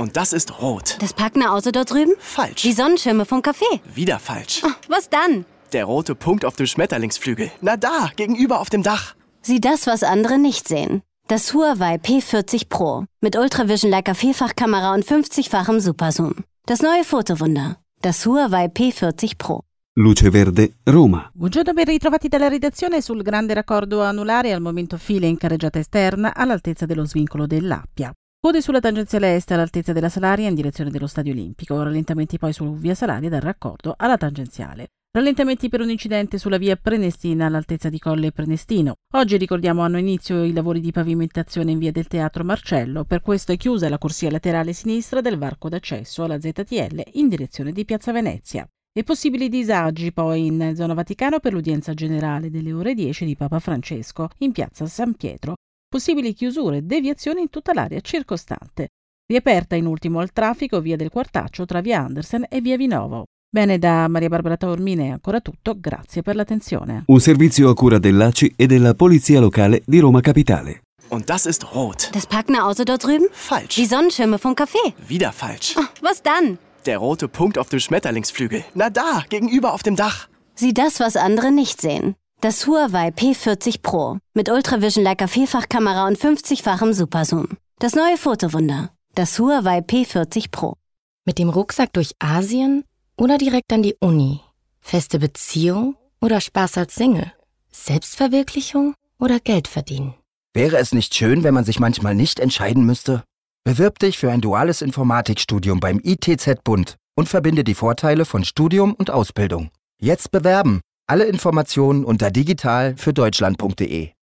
Und das ist rot. Das parkende Auto dort drüben? Falsch. Die Sonnenschirme vom Café? Wieder falsch. Oh, was dann? Der rote Punkt auf dem Schmetterlingsflügel. Na da, gegenüber auf dem Dach. Sieh das, was andere nicht sehen. Das Huawei P40 Pro. Mit Ultravision Leica Vielfachkamera und 50-fachem Superzoom. Das neue Fotowunder. Das Huawei P40 Pro. Luce Verde, Roma. Buongiorno, ben ritrovati dalla redazione. Sul grande raccordo anulare al momento file in carreggiata esterna all'altezza dello svincolo dell'Appia. Code sulla tangenziale est all'altezza della Salaria in direzione dello Stadio Olimpico. Rallentamenti poi su via Salaria dal raccordo alla tangenziale. Rallentamenti per un incidente sulla via Prenestina all'altezza di Colle Prenestino. Oggi ricordiamo hanno inizio i lavori di pavimentazione in via del Teatro Marcello, per questo è chiusa la corsia laterale sinistra del varco d'accesso alla ZTL in direzione di Piazza Venezia. E possibili disagi poi in zona Vaticano per l'udienza generale delle ore 10 di Papa Francesco in Piazza San Pietro. Possibili chiusure e deviazioni in tutta l'area circostante. Riaperta in ultimo al traffico via del Quartaccio tra via Andersen e via Vinovo. Bene, da Maria Barbara Taormina è ancora tutto, grazie per l'attenzione. Un servizio a cura dell'ACI e della Polizia Locale di Roma Capitale. Und das ist rot. Das parkende Auto dort drüben? Falsch. Die Sonnenschirme vom Café? Wieder falsch. Oh, was dann? Der rote Punkt auf dem Schmetterlingsflügel. Na da, gegenüber auf dem Dach. Sieh das, was andere nicht sehen. Das Huawei P40 Pro. Mit Ultravision Leica Vielfachkamera und 50-fachem Superzoom. Das neue Fotowunder. Das Huawei P40 Pro. Mit dem Rucksack durch Asien oder direkt an die Uni? Feste Beziehung oder Spaß als Single? Selbstverwirklichung oder Geld verdienen? Wäre es nicht schön, wenn man sich manchmal nicht entscheiden müsste? Bewirb dich für ein duales Informatikstudium beim ITZ-Bund und verbinde die Vorteile von Studium und Ausbildung. Jetzt bewerben! Alle Informationen unter digital-für-deutschland.de.